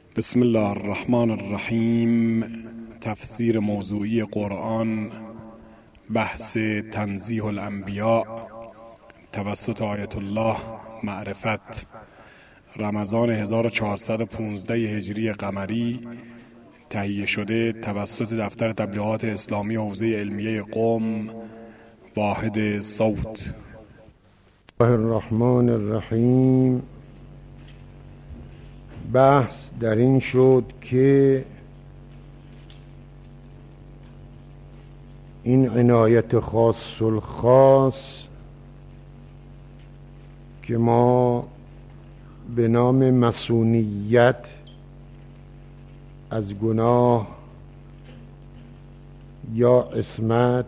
بسم الله الرحمن الرحیم. تفسیر موضوعی قرآن، بحث تنزیه الانبیاء توسط آیت الله معرفت، رمضان 1415 هجری قمری، تهیه شده توسط دفتر تبلیغات اسلامی حوزه علمیه قم، واحد صوت. الله الرحمن الرحیم. بحث در این شد که این عنایت خاص الخاص که ما به نام مصونیت از گناه یا عصمت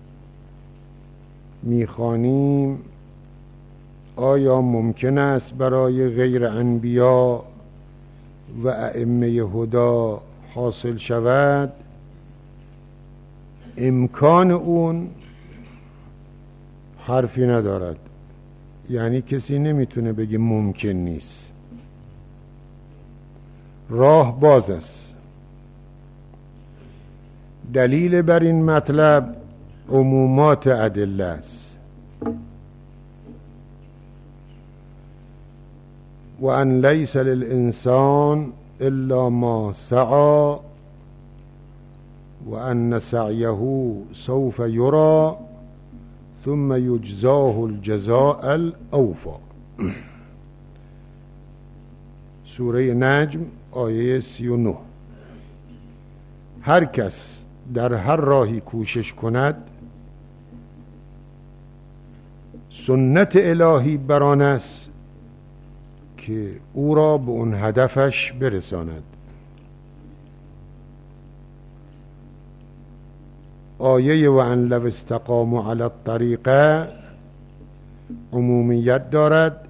می‌خوانیم، آیا ممکن است برای غیر انبیا و ائمه هدا حاصل شود؟ امکان اون حرفی ندارد، یعنی کسی نمیتونه بگه ممکن نیست. راه باز است. دلیل بر این مطلب عمومات ادله است. و ان لیس للانسان الا ما سعی و ان سعیه سوف یری ثم یجزاه الجزاء الاوفی. سوره نجم آیه 39. هر کس در هر راهی کوشش کند، سنت الهی بر آن است که او را به اون هدفش برساند. آیه و ان لو استقاموا علی الطریقه عمومیت دارد.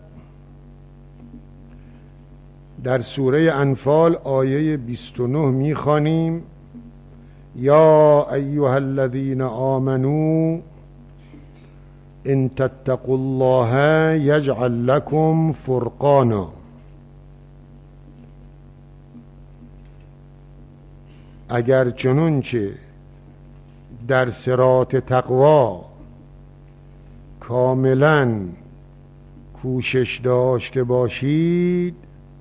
در سوره انفال آیه 29 میخوانیم: یا ایها الذین آمنوا ان تتقوا الله یجعل لكم فرقانا. اگر چنانچه در صراط تقوا کاملا کوشش داشته باشید،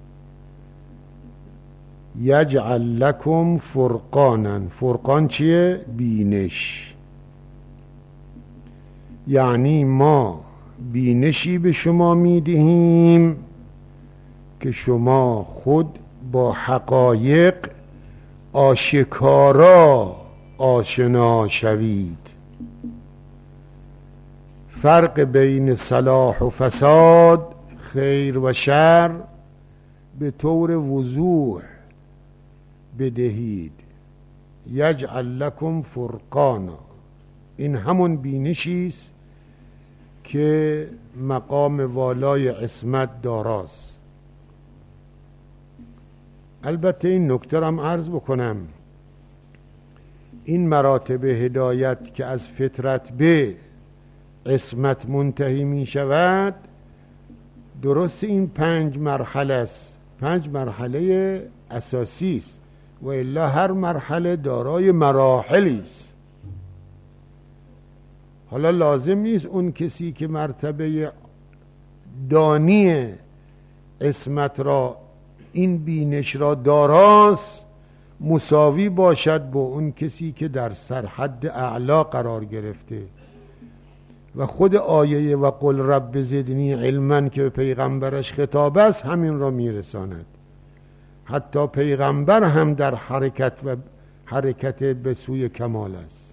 یجعل لكم فرقانا. فرقان چیه؟ بینش. یعنی ما بینشی به شما میدهیم که شما خود با حقایق آشکارا آشنا شوید. فرق بین صلاح و فساد، خیر و شر به طور وضوح بدهید. یجعل لكم فرقانا. این همون بینشیست که مقام والای عصمت داراست. البته این نکته را هم عرض بکنم، این مراتب هدایت که از فطرت به عصمت منتهی می شود، درست این 5 مرحله است. 5 مرحله اساسی است و الا هر مرحله دارای مراحلی است. حالا لازم نیست اون کسی که مرتبه دانی عصمت را، این بینش را داراست، مساوی باشد با اون کسی که در سرحد اعلا قرار گرفته. و خود آیه و قل رب زدنی علما که به پیغمبرش خطاب است همین را میرساند. حتی پیغمبر هم در حرکت به سوی کمال است.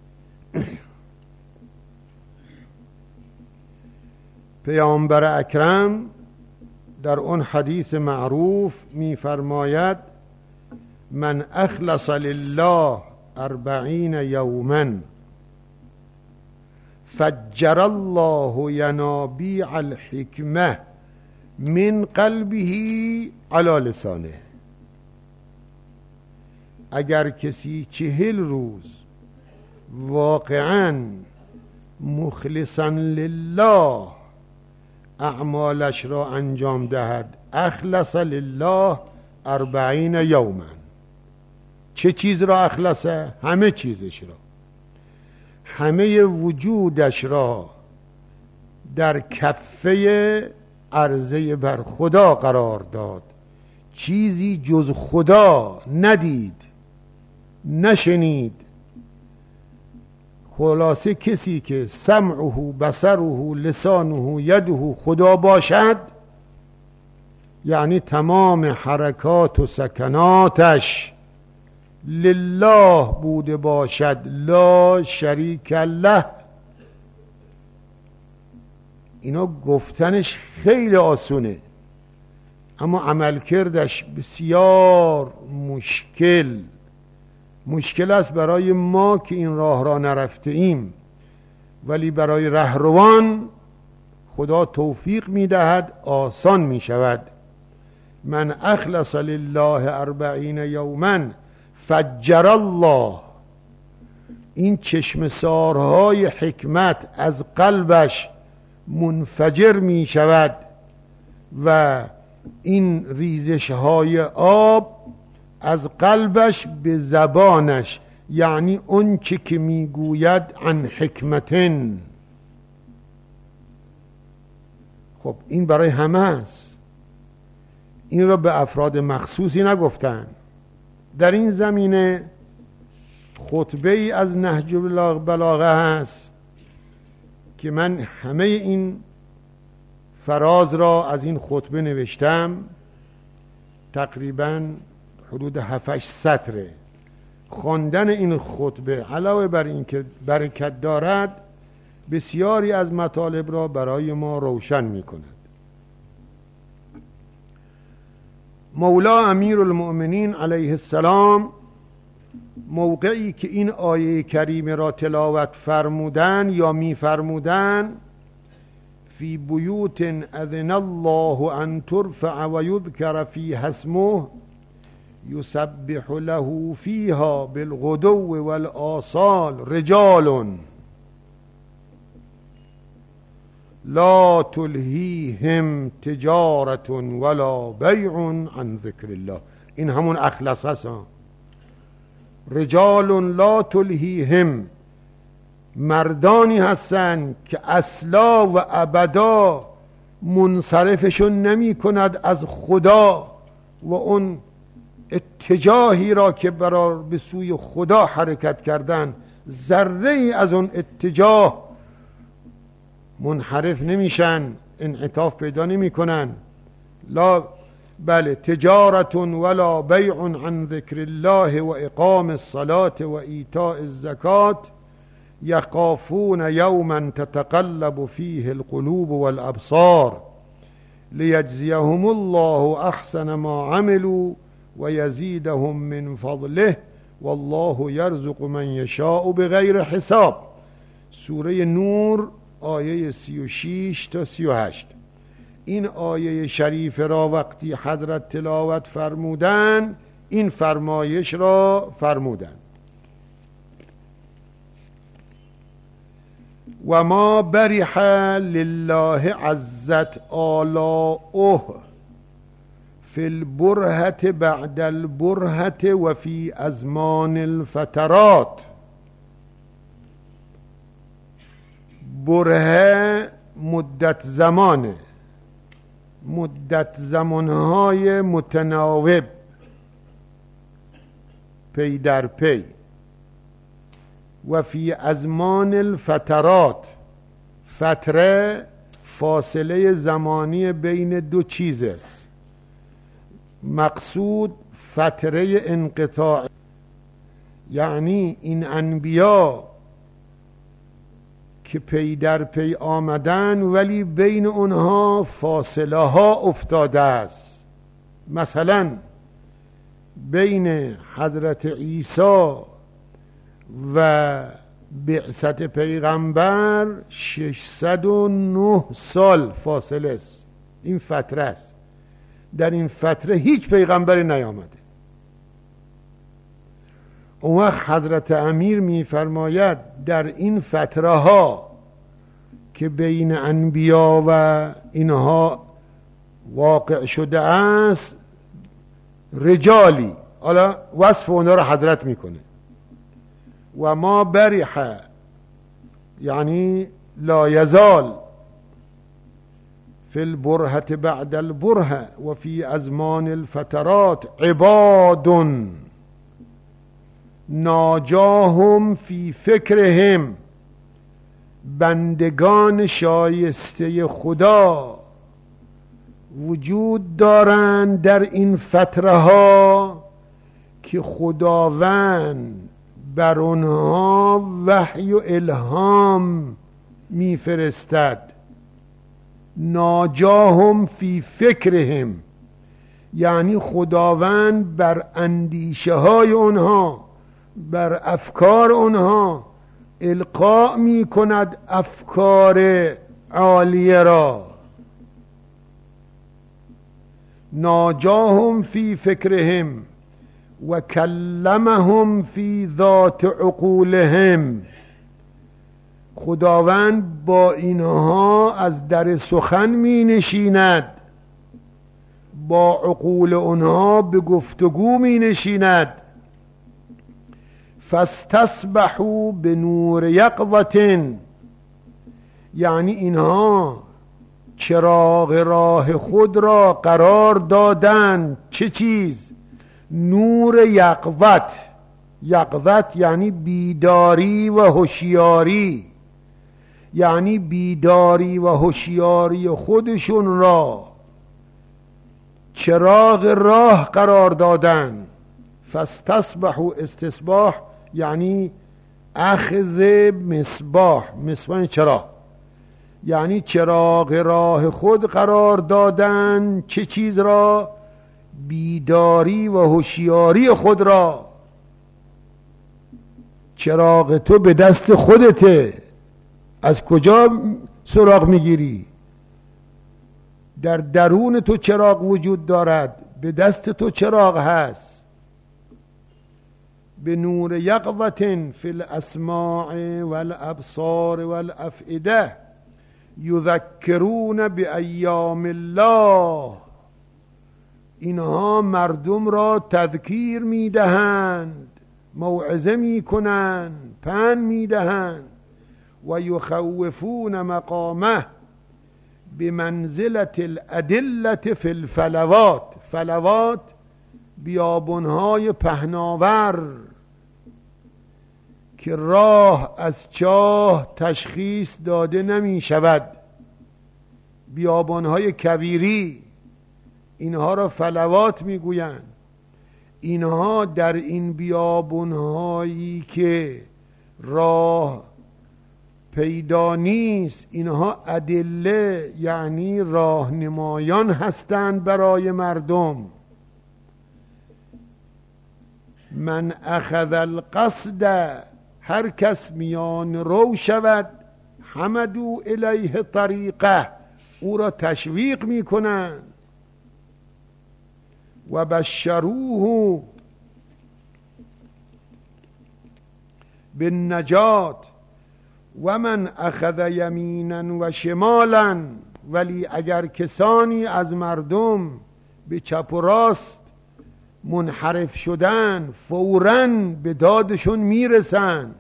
پیامبر اکرم در اون حدیث معروف می‌فرماید: من اخلص لله 40 یوما فجر الله ینابیع الحکمه من قلبه علی لسانه. اگر کسی 40 روز واقعاً مخلصاً لله اعمالش را انجام دهد، اخلص لله 40 یوما. چه چیز را اخلصه؟ همه چیزش را، همه وجودش را در کفه عرضه بر خدا قرار داد، چیزی جز خدا ندید نشنید. خلاصه کسی که سمعه بصره لسانه یده خدا باشد، یعنی تمام حرکات و سکناتش لله بوده باشد، لا شریک له. اینا گفتنش خیلی آسونه، اما عمل کردش بسیار مشکل است برای ما که این راه را نرفته ایم، ولی برای رهروان خدا توفیق میدهد، آسان می شود. من اخلص لله 40 یوما فجر الله. این چشم سارهای حکمت از قلبش منفجر می شود و این ریزش های آب از قلبش به زبانش، یعنی اون چه که میگوید عن حکمتن. خب این برای همه است، این را به افراد مخصوصی نگفتن. در این زمینه خطبه ای از نهج البلاغه هست که من همه این فراز را از این خطبه نوشتم، تقریبا حدود 7-8 سطره. خواندن این خطبه علاوه بر این که برکت دارد، بسیاری از مطالب را برای ما روشن می کند. مولا امیر المؤمنین علیه السلام موقعی که این آیه کریمه را تلاوت فرمودن یا می فرمودن، فی بیوت اذن الله ان ترفع و یذکر فیها اسمه یسبح له فیها بالغدو والآصال رجال لا تلهیهم تجارت ولا بیع عن ذکر الله. این همون اخلص هست. رجال لا تلهیهم، مردانی هستند که اصلا و ابدا منصرفشون نمی کند از خدا و اون اتجاهی را که برای به سوی خدا حرکت کردن، ذره ای از اون اتجاه منحرف نمیشن، انعطاف پیدا نمی کنن. لا بله تجارت ولا بیع عن ذکر الله و اقام الصلاة و ایتاء الزکات یخافون یوما تتقلب فیه القلوب والابصار لیجزیهم الله احسن ما عملوا و یزیدهم من فضله والله یرزق من یشاء بغیر حساب. سوره نور آیه 36 تا 38. این آیه شریف را وقتی حضرت تلاوت فرمودن، این فرمایش را فرمودن: و ما برح لله عزت آلاؤه فی البرهة بعد البرهة و فی ازمان الفترات. برهه مدت زمانه، مدت زمانهای متناوب پی در پی. و فی ازمان الفترات، فتره فاصله زمانی بین دو چیز است، مقصود فتره انقطاع، یعنی این انبیا که پی در پی آمدن ولی بین اونها فاصله ها افتاده است. مثلا بین حضرت عیسی و بعثت پیغمبر 609 سال فاصله است. این فتره است. در این فتره هیچ پیغمبری نیامده. اون وقت حضرت امیر میفرماید در این فتره ها که بین انبیا و اینها واقع شده است، رجالی، حالا وصف اونا رو حضرت میکنه. و ما بریحه یعنی لا یزال فی البرهة بعد البرهة و فی ازمان الفترات عباد ناجاهم فی فکرهم، بندگان شایسته خدا وجود دارند در این فتره ها که خداوند بر آنها وحی و الهام میفرستد. ناجاهم فی فکرهم یعنی خداوند بر اندیشه های آنها، بر افکار آنها القا می کند افکار عالیه را. ناجاهم فی فکرهم و کلمهم فی ذات عقولهم، خداوند با اینها از در سخن می نشیند، با عقول آنها به گفتگو می نشیند. فاستصبحوا بنور یقظة یعنی اینها چراغ راه خود را قرار دادند. چه چیز؟ نور یقظت. یقظت یعنی بیداری و هوشیاری، یعنی بیداری و هوشیاری خودشون را چراغ راه قرار دادند. فاستصبحوا، استصباح یعنی اخذ مصباح، مصباح چراغ، یعنی چراغ راه خود قرار دادن. چه چیز را؟ بیداری و هوشیاری خود را. چراغ تو به دست خودته، از کجا سراغ میگیری؟ در درون تو چراغ وجود دارد، به دست تو چراغ هست. به نور یقظة فی الاسماع والابصار والافئده یذکرون بایام الله، اینها مردم را تذکیر میدهند، موعظه میکنند، پند میدهند. و یخوفون مقامه بمنزلة الادلة فی الفلوات. فلوات بیابانهای پهناور که راه از چاه تشخیص داده نمی شود، بیابانهای کویری، اینها را فلوات میگویند. اینها در این بیابانهایی که راه پیدا نیست، اینها ادله یعنی راهنمایان هستند برای مردم. من اخذ القصد، هر کس میان رو شود، حمدو الیه طریقه، او را تشویق میکنند. و بشروه بالنجات و من اخذ یمینا و شمالا، ولی اگر کسانی از مردم به چپ و راست منحرف شدن، فوراً به دادشون میرسن.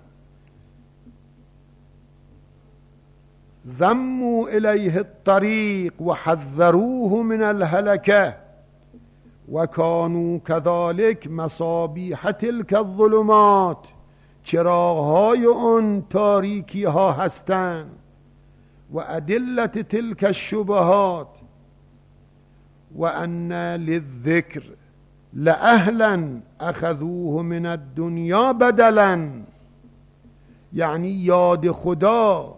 ذموا الیه الطریق و حذروه من الهلکه و کانوا كذلك مصابیح تلک الظلمات، چراغهای آن تاریکی ها هستند. و ادلة تلک الشبهات و ان للذکر لأهلا اخذوه من الدنیا بدلا، یعنی یاد خدا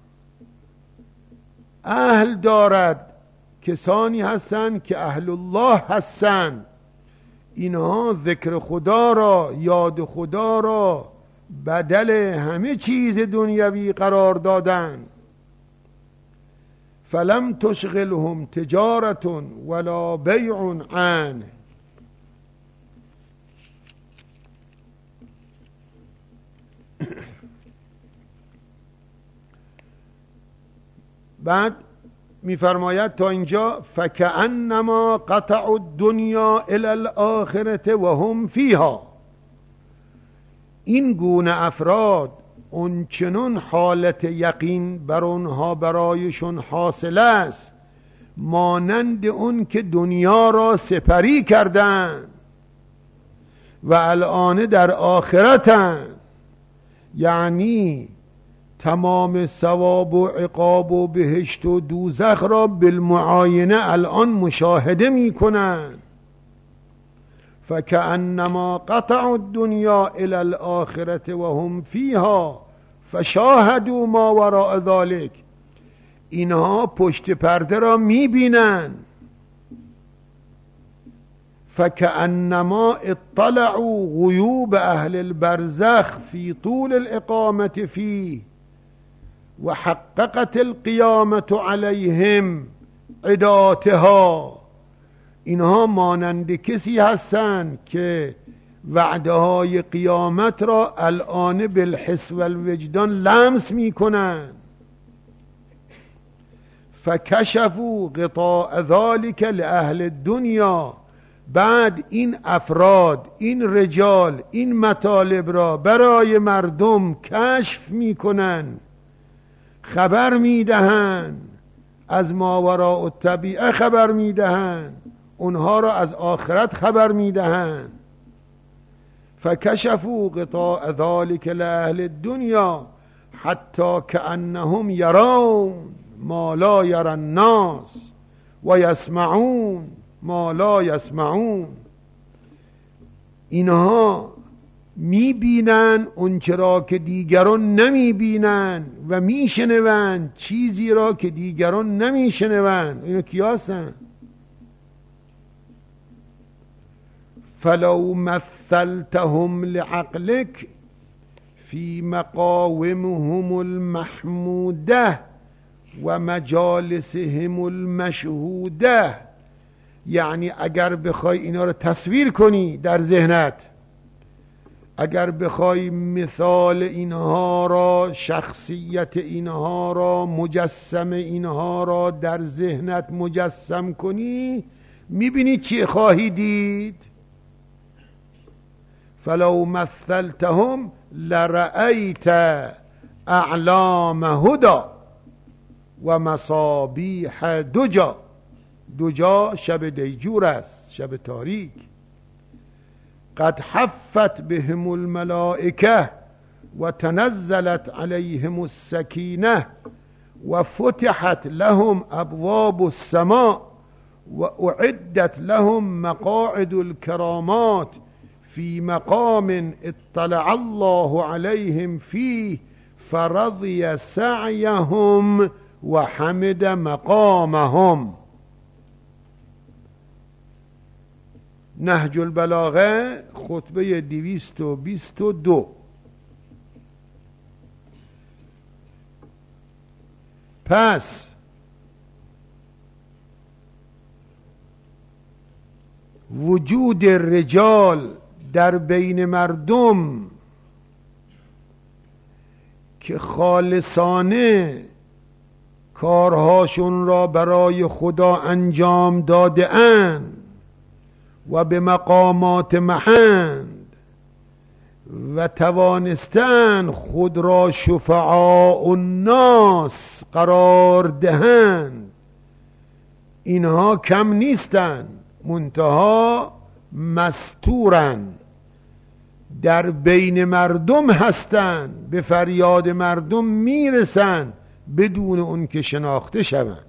اهل دارد، کسانی هستند که اهل الله هستند. اینها ذکر خدا را، یاد خدا را بدل همه چیز دنیوی قرار دادند. فلم تشغلهم تجارت ولا بیع عنه. بعد میفرماید تا اینجا فکأنما قطع الدنیا الی الاخرة و هم فیها. این گونه افراد اونچنون حالت یقین بر اونها برایشون حاصل است مانند اون که دنیا را سپری کردند و الان در آخرتند، یعنی تمام ثواب و عقاب و بهشت و دوزخ را بالمعاینه الان مشاهده می کنند. فکأنما قطع الدنیا الی الاخرة و هم فیها فشاهدوا ما وراء ذلك. اینها پشت پرده را می بینند. فکأنما اطلعوا غیوب اهل البرزخ فی طول الاقامة فیه و حققت القیامة علیهم عداتها. اینها مانند کسی هستند که وعده های قیامت را الان بالحس و الوجدان لمس می کنند. فکشفوا غطاء ذلك لأهل الدنیا. بعد این افراد، این رجال، این مطالب را برای مردم کشف می کنند، خبر می دهند، از ماوراء الطبیعه خبر می دهند، اونها را از آخرت خبر می دهند. فکشفوا غطاء ذلك لأهل الدنیا حتی كأنهم یرون ما لا یری الناس و یسمعون ما لا یسمعون. اینها می بینن اونچه را که دیگران نمی بینن و می شنوند چیزی را که دیگران نمی شنوند. اینو کیا هستن؟ فلو مثلتهم لعقلك فی مقاومهم المحموده و مجالسهم المشهوده. یعنی اگر بخوای اینا رو تصویر کنی در ذهنت، اگر بخوای مثال اینها را، شخصیت اینها را، مجسم اینها را در ذهنت مجسم کنی، میبینی چی خواهی دید؟ فلو مثلتهم لرأیت اعلام هدى و مصابیح دجا. دجا شب دیجور است، شب تاریک. قد حفت بهم الملائکه و تنزلت علیهم السکینه و فتحت لهم ابواب السماء و اعدت لهم مقاعد الكرامات فی مقام اطلع الله علیهم فیه فرضی سعیهم و حمد مقامهم. نهج البلاغه خطبه 222. پس وجود رجال در بین مردم که خالصانه کارهاشون را برای خدا انجام داده اند و به مقامات محند و توانستن خود را شفعاء الناس قرار دهند، اینها کم نیستند، منتها مستورند، در بین مردم هستند، به فریاد مردم میرسند بدون اون که شناخته شوند.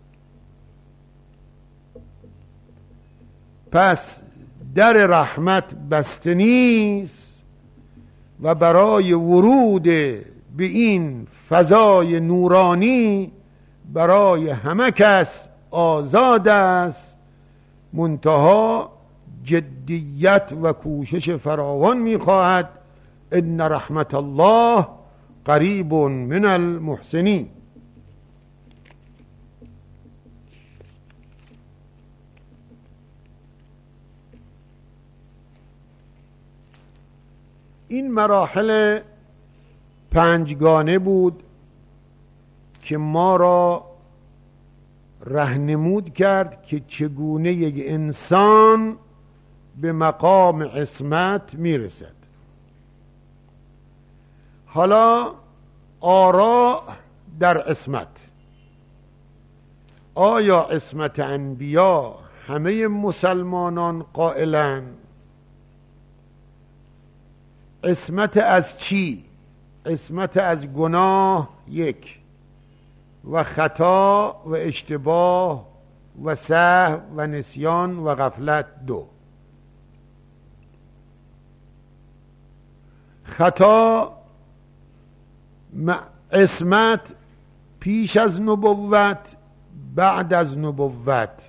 پس در رحمت بسته نیست و برای ورود به این فضای نورانی برای همه کس آزاد است، منتها جدیت و کوشش فراوان می‌خواهد. ان رحمت الله قریب من المحسنین. این مراحل پنجگانه بود که ما را رهنمود کرد که چگونه یک انسان به مقام عصمت میرسد. حالا آراء در عصمت. آیا عصمت انبیا همه مسلمانان قائلند؟ عصمت از چی؟ عصمت از گناه یک، و خطا و اشتباه و سهو و نسیان و غفلت دو. خطا عصمت پیش از نبوت، بعد از نبوت.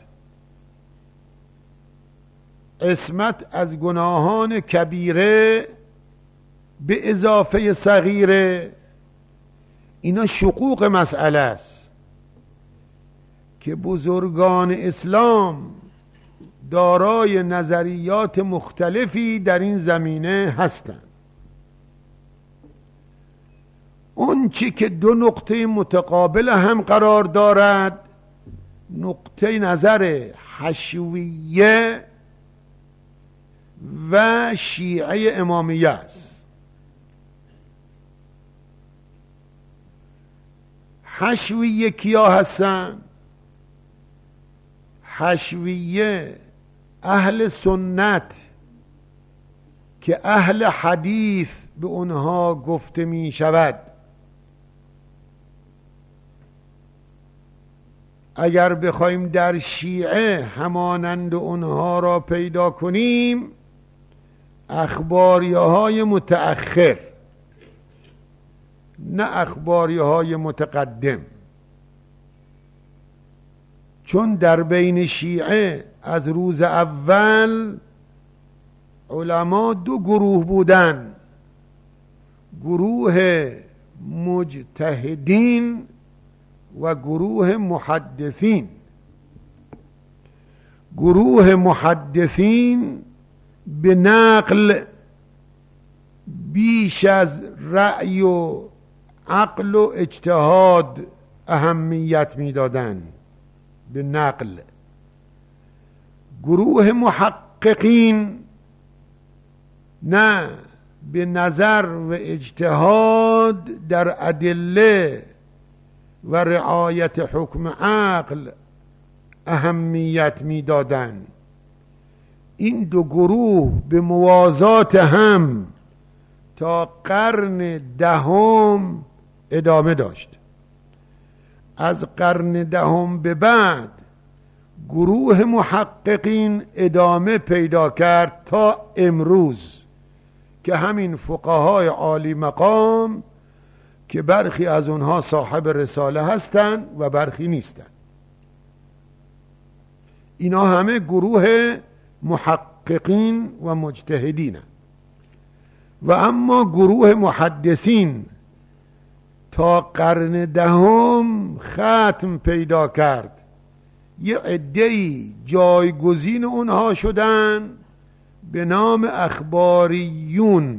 عصمت از گناهان کبیره به اضافه صغیره. اینا شقوق مسئله است که بزرگان اسلام دارای نظریات مختلفی در این زمینه هستند. اون چی که دو نقطه متقابل هم قرار دارد نقطه نظر حشویه و شیعه امامیه است. حشویه کیا هستن؟ حشویه اهل سنت که اهل حدیث به اونها گفته می شود. اگر بخوایم در شیعه همانند اونها را پیدا کنیم، اخباریه های متأخر نه اخباریه های متقدم. چون در بین شیعه از روز اول علما دو گروه بودن، گروه مجتهدین و گروه محدثین. گروه محدثین به نقل بیش از رأی و عقل و اجتهاد اهمیت میدادند، به نقل. گروه محققین نه، به نظر و اجتهاد در ادله و رعایت حکم عقل اهمیت میدادند. این دو گروه به موازات هم تا قرن دهم ادامه داشت. از قرن دهم به بعد گروه محققین ادامه پیدا کرد تا امروز که همین فقهای عالی مقام که برخی از اونها صاحب رساله هستند و برخی نیستند. اینا همه گروه محققین و مجتهدین. و اما گروه محدثین تا قرن دهم ختم پیدا کرد. یه عده‌ای جایگزین اونها شدن به نام اخباریون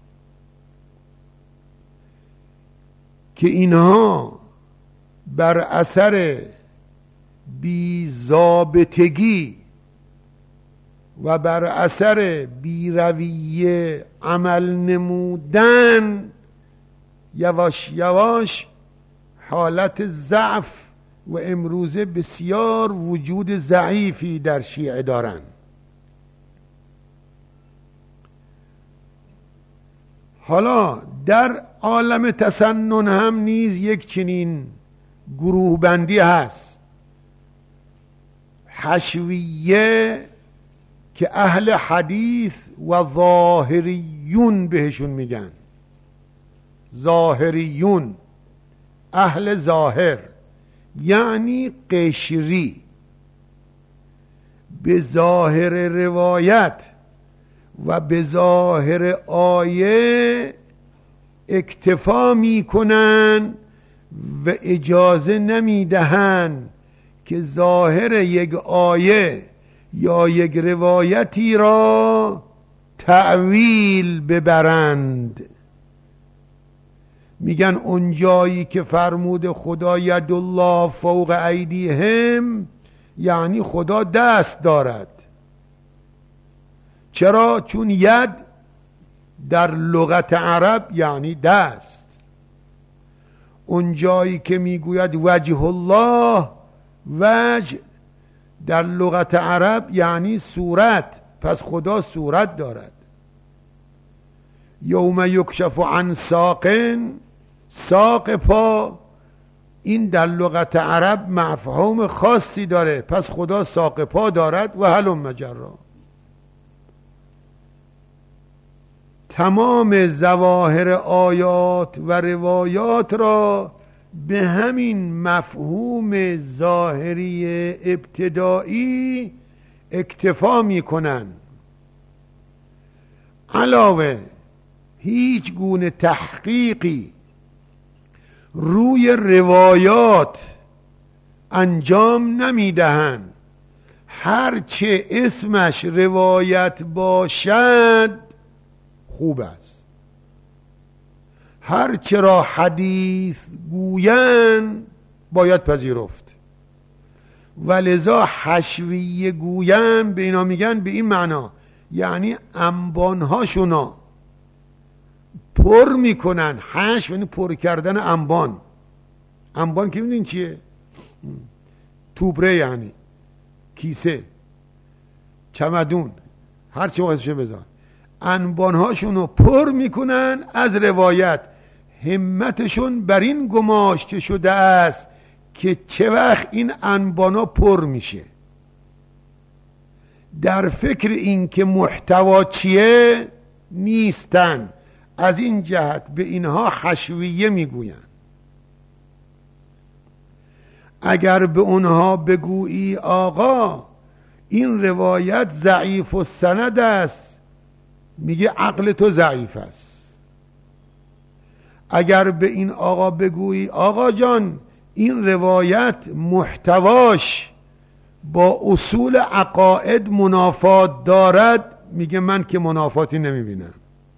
که اینها بر اثر بی‌ضابطگی و بر اثر بی‌رویه عمل نمودن یواش یواش حالت ضعف و امروزه بسیار وجود ضعیفی در شیعه دارند. حالا در عالم تسنن هم نیز یک چنین گروه بندی هست. حشویه که اهل حدیث و ظاهریون بهشون میگن. ظاهریون اهل ظاهر یعنی قشری، به ظاهر روایت و به ظاهر آیه اکتفا میکنن و اجازه نمیدهن که ظاهر یک آیه یا یک روایتی را تأویل ببرند. میگن اون جایی که فرمود خدا ید الله فوق ایدیهم، یعنی خدا دست دارد. چرا؟ چون ید در لغت عرب یعنی دست. اون جایی که میگوید وجه الله، وجه در لغت عرب یعنی صورت، پس خدا صورت دارد. یوم یکشف عن ساق، ساق پا، این در لغت عرب مفهوم خاصی داره، پس خدا ساق پا دارد و هلم مجرا. تمام ظواهر آیات و روایات را به همین مفهوم ظاهری ابتدایی اکتفا می کنند. علاوه هیچ گونه تحقیقی روی روایات انجام نمی دهند. هرچه اسمش روایت باشد خوب است، هرچه را حدیث گویند باید پذیرفت. ولذا حشویه گویند به اینا میگن به این معنا، یعنی انبانهاشونا پر میکنن. حشو یعنی پر کردن انبان. انبان که میدونین چیه؟ توبره، یعنی کیسه، چمدون، هر چی واسه بذار. انبانهاشونو پر میکنن از روایت. همتشون بر این گماشته شده است که چه وقت این انبانا پر میشه. در فکر این که محتوا چیه نیستن. از این جهت به اینها حشویه میگویند. اگر به اونها بگویی آقا این روایت ضعیف السند است، میگه عقل تو ضعیف است. اگر به این آقا بگویی آقا جان این روایت محتواش با اصول عقاید منافات دارد، میگه من که منافاتی نمیبینم.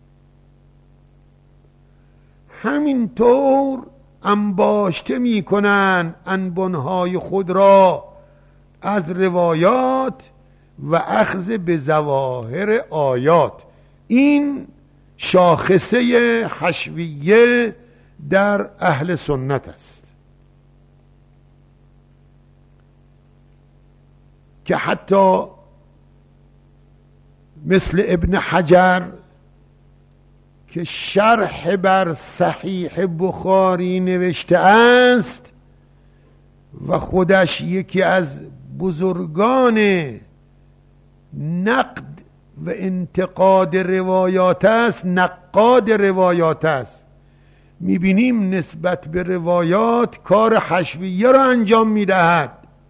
همینطور انباشته میکنن انبانهای خود را از روایات و اخذ به ظواهر آیات. این شاخصه حشویه در اهل سنت است که حتی مثل ابن حجر که شرح بر صحیح بخاری نوشته است و خودش یکی از بزرگان نقد و انتقاد روایات است، نقاد روایات است، میبینیم نسبت به روایات کار حشویه را انجام میدهد.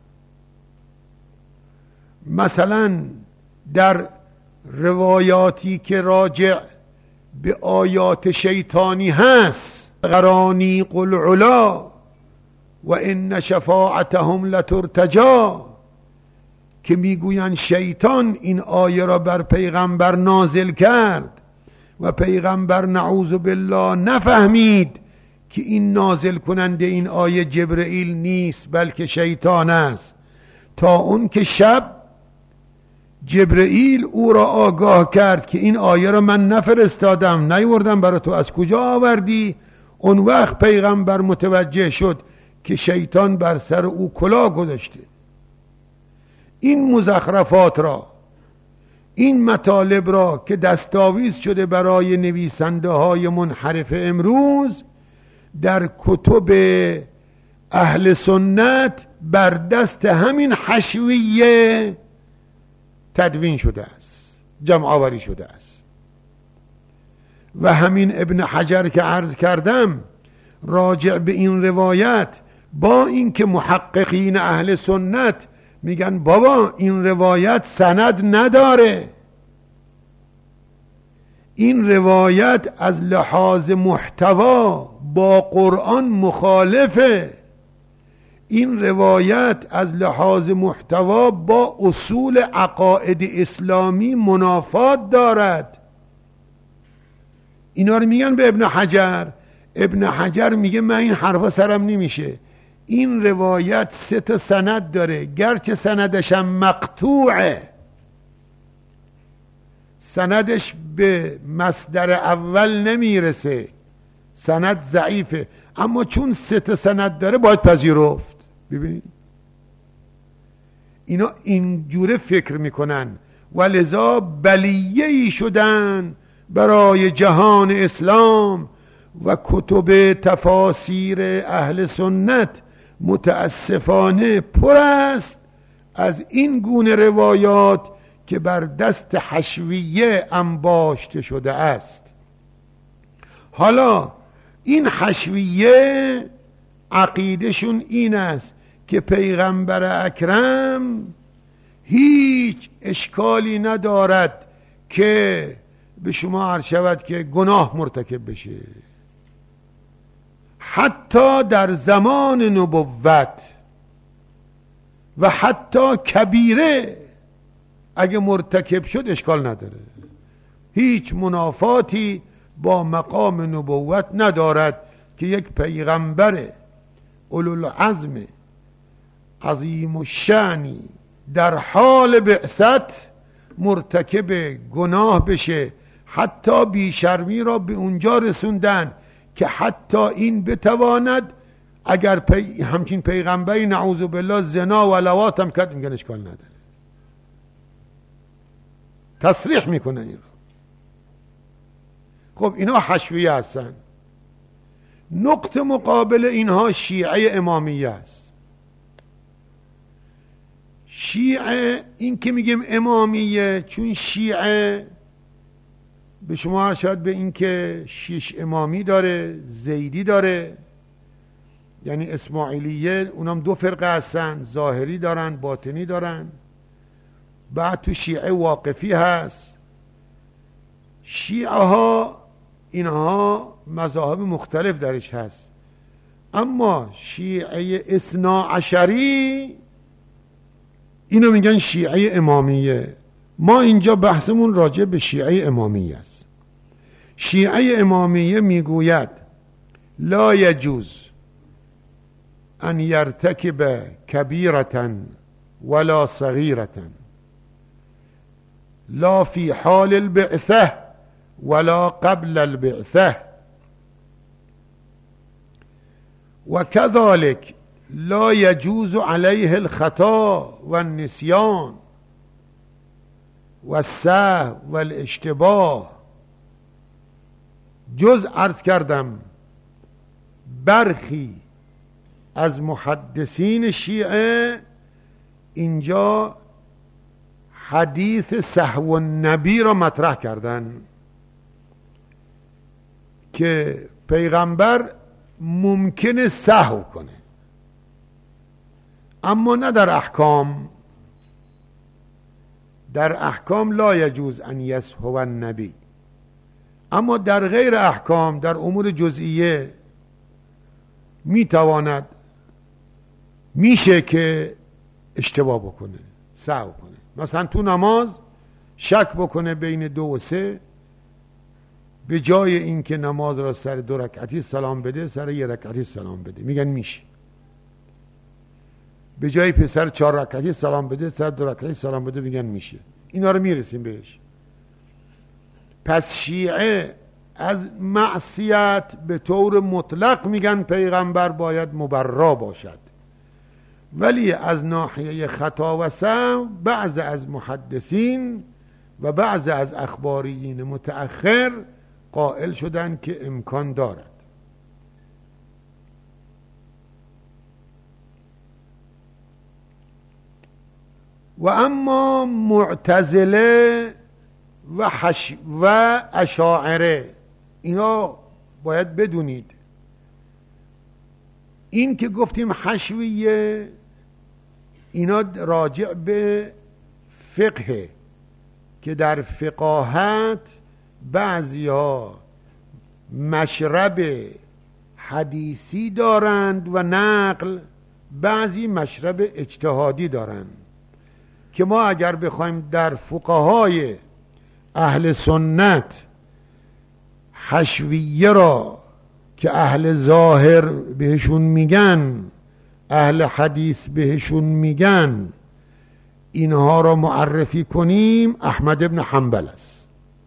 مثلا در روایاتی که راجع به آیات شیطانی هست، غرانیق العلا و ان شفاعتهم لترتجا، که میگویند شیطان این آیه را بر پیغمبر نازل کرد و پیغمبر نعوذ بالله نفهمید که این نازل کننده این آیه جبرئیل نیست بلکه شیطان است، تا اون که شب جبرئیل او را آگاه کرد که این آیه را من نفرستادم، نیوردم برای تو، از کجا آوردی؟ اون وقت پیغمبر متوجه شد که شیطان بر سر او کلاه گذاشته. این مزخرفات را، این مطالب را که دستاویز شده برای نویسنده های منحرف امروز، در کتب اهل سنت بر دست همین حشویه تدوین شده است، جمع آوری شده است. و همین ابن حجر که عرض کردم راجع به این روایت، با اینکه محققین اهل سنت میگن بابا این روایت سند نداره، این روایت از لحاظ محتوا با قرآن مخالفه، این روایت از لحاظ محتوا با اصول عقاید اسلامی منافات دارد. اینا رو میگن به ابن حجر. ابن حجر میگه من این حرفا سرم نمیشه، این روایت 3 سند داره، گرچه سندشم مقطوعه، سندش به مصدر اول نمیرسه، سند ضعیفه، اما چون 3 سند داره باید پذیرفت. ببینید اینا اینجوره فکر میکنن و لذا بلیه‌ای شدن برای جهان اسلام و کتب تفاسیر اهل سنت متاسفانه پر است از این گونه روایات که بر دست حشویه انباشته شده است. حالا این حشویه عقیدشون این است که پیغمبر اکرم هیچ اشکالی ندارد که به شما عرض شود که گناه مرتکب بشه، حتی در زمان نبوت و حتی کبیره اگه مرتکب شد اشکال نداره، هیچ منافاتی با مقام نبوت ندارد که یک پیغمبر اولوالعزم عظیم الشأنی در حال بعثت مرتکب گناه بشه. حتی بیشرمی را به اونجا رسوندن که حتی این بتواند اگر همچین پیغمبری نعوذ بالله زنا و لواط هم کرد میگن اشکال نداره، تصریح میکنن این را. خب اینا حشویه هستن. نقطه مقابل اینها شیعه امامیه است. شیعه این که میگیم امامیه چون شیعه به شما ارشاد به این که 6 امامی داره، زیدی داره، یعنی اسماعیلیه اونم 2 فرقه هستن، ظاهری دارن باطنی دارن. بعد تو شیعه واقفی هست. شیعه ها اینها مذاهب مختلف درش هست، اما شیعه 12 اینو میگن شیعه امامیه. ما اینجا بحثمون راجع به شیعه امامیه است. شیعه امامیه میگوید لا یجوز ان یرتکب کبیرة ولا صغیرة لا فی حال البعثه ولا قبل البعثه وكذلك لا يجوز عليه الخطا والنسيان والسهو والاشتباه. جز عرض کردم برخی از محدثین شیعه اینجا حدیث سهو النبی را مطرح کردن که پیغمبر ممکنه سهو کنه اما نه در احکام. در احکام لا یجوز ان یسهو النبی، اما در غیر احکام در امور جزئیه میتواند میشه که اشتباه بکنه، سهو کنه. مثلا تو نماز شک بکنه بین 2 و 3، به جای اینکه نماز را سر 2 رکعتی سلام بده سر 1 رکعتی سلام بده، میگن میشه. به جای پسر 4 رکعتی سلام بده سر 2 رکعتی سلام بده، میگن میشه. اینا رو میرسیم بهش. پس شیعه از معصیت به طور مطلق میگن پیغمبر باید مبرا باشد، ولی از ناحیه خطا و سهو بعض از محدثین و بعض از اخباریین متأخر قائل شدن که امکان دارد. و اما معتزله و اشاعره اینا باید بدونید این که گفتیم حشویه اینا راجع به فقه که در فقاهت بعضی ها مشرب حدیثی دارند و نقل، بعضی مشرب اجتهادی دارند که ما اگر بخوایم در فقهای اهل سنت حشویه را که اهل ظاهر بهشون میگن، اهل حدیث بهشون میگن، اینها را معرفی کنیم، احمد ابن حنبل است.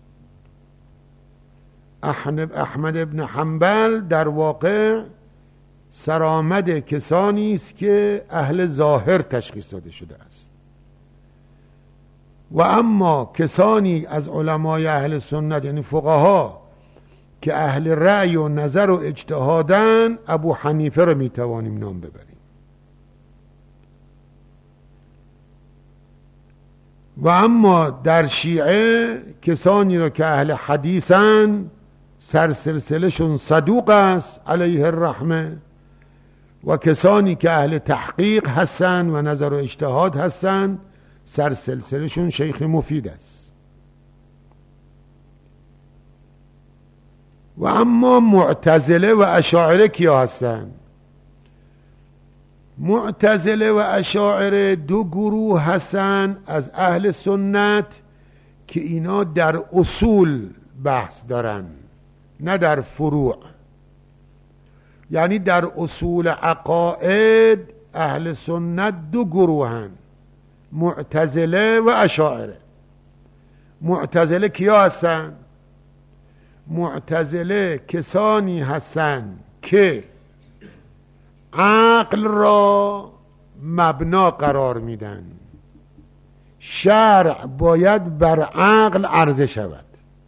احمد ابن حنبل در واقع سرآمد کسانی است که اهل ظاهر تشخیص داده شده است. و اما کسانی از علمای اهل سنت یعنی فقها که اهل رأی و نظر و اجتهادن، ابو حنیفه رو میتوانیم نام ببریم. و اما در شیعه کسانی رو که اهل حدیثن، سرسلسلشون صدوق است علیه الرحمه، و کسانی که اهل تحقیق هستن و نظر و اجتهاد هستن، سرسلسلشون شیخ مفید است. و اما معتزله و اشاعره کیا هستن؟ معتزله و اشاعره دو گروه هستن از اهل سنت که اینا در اصول بحث دارن، نه در فروع. یعنی در اصول عقاید اهل سنت دو گروه هن، معتزله و اشاعره. معتزله کیا هستن؟ معتزله کسانی هستن که عقل را مبنا قرار میدن، شرع باید بر عقل عرضه شود،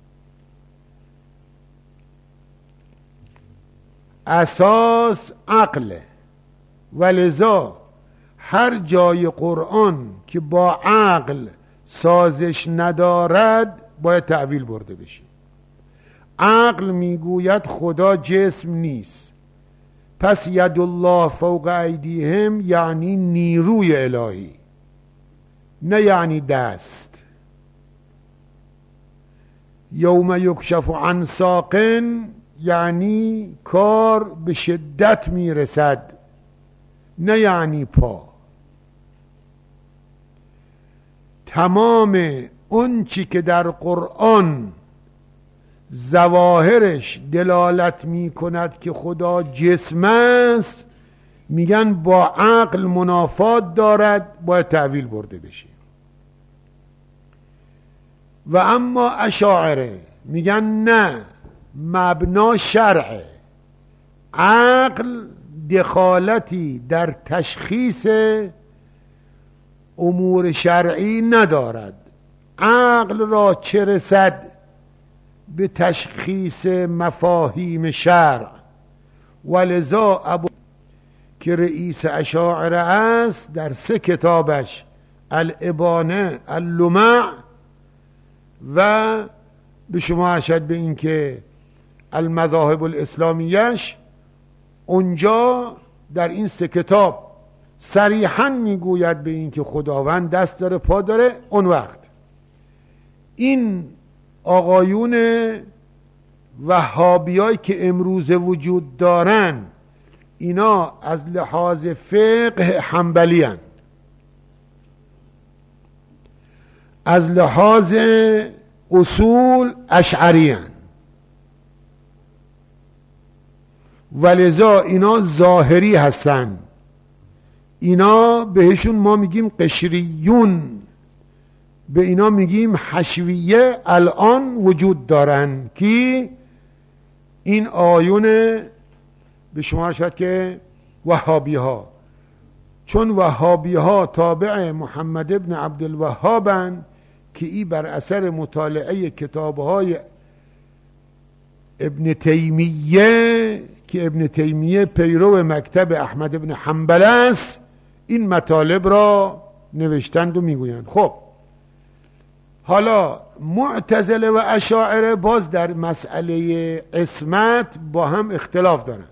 اساس عقله، ولذا هر جای قرآن که با عقل سازش ندارد باید تأویل برده بشه. عقل میگوید خدا جسم نیست، پس ید الله فوق ایدیهم یعنی نیروی الهی، نه یعنی دست. یوم یکشف عن ساق یعنی کار به شدت میرسد، نه یعنی پا. تمام اون چی که در قرآن ظواهرش دلالت می کند که خدا جسم است، میگن با عقل منافات دارد، باید تأویل برده بشه. و اما اشاعره میگن نه، مبنا شرعه، عقل دخالتی در تشخیص امور شرعی ندارد. عقل را چه رسد به تشخیص مفاهیم شرع. ولذا ابو که رئیس اشاعره است در 3 کتابش الابانه، اللمع و به شما ارشد به این که المذاهب الاسلامیش، اونجا در این 3 کتاب صریحاً میگوید به این که خداوند دست داره، پا داره. اون وقت این آقایون وهابیایی که امروز وجود دارن، اینا از لحاظ فقه حنبلی هن، از لحاظ اصول اشعری هن، ولذا اینا ظاهری هستن. اینا بهشون ما میگیم قشریون، به اینا میگیم حشویه. الان وجود دارن که این آیون به شما شد که وهابی ها، چون وهابی ها تابع محمد ابن عبدالوهابن که ای بر اثر مطالعه کتابهای ابن تیمیه، که ابن تیمیه پیرو مکتب احمد ابن حنبل است، این مطالب را نوشتند و میگویند. خب حالا معتزله و اشاعره باز در مسئله عصمت با هم اختلاف دارند.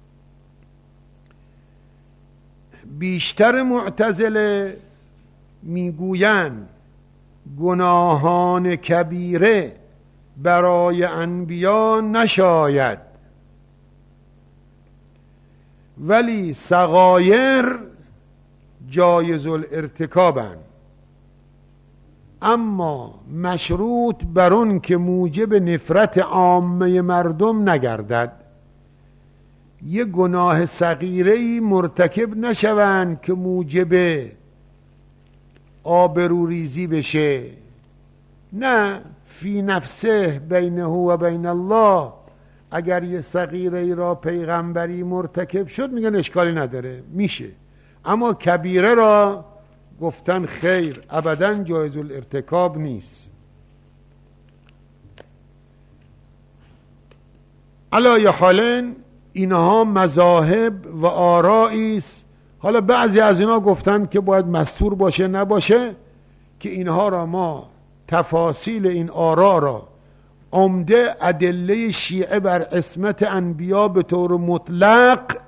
بیشتر معتزله میگویند گناهان کبیره برای انبیا نشاید، ولی صغایر جایز الارتکابند، اما مشروط بر اون که موجب نفرت عامه مردم نگردد. یه گناه صغیره‌ای مرتکب نشوند که موجب آبروریزی بشه. نه، فی نفسه بینه و بین الله، اگر یه صغیره را پیغمبری مرتکب شد میگن اشکالی نداره، میشه. اما کبیره را گفتن خیر، ابداً جایز الارتکاب نیست. علی حال اینها مذاهب و آرائی است. حالا بعضی از اینا گفتن که باید مستور باشه نباشه، که اینها را ما تفاصیل این آرا را عمده ادله شیعه بر عصمت انبیا به طور مطلق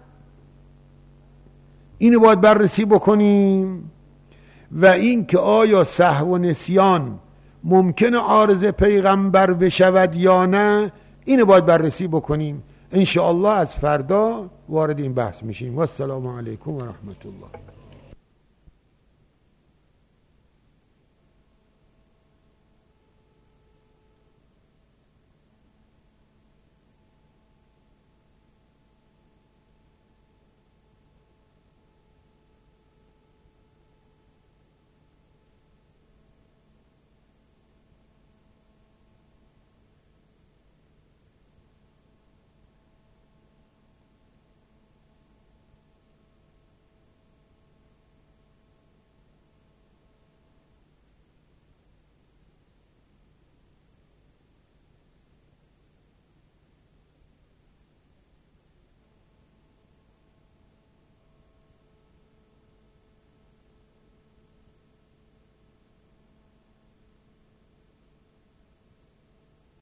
اینو باید بررسی بکنیم، و این که آیا سهو و نسیان ممکنه عارض پیغمبر بشود یا نه، اینو باید بررسی بکنیم. ان شاء الله از فردا وارد این بحث میشیم. و السلام علیکم و رحمت الله.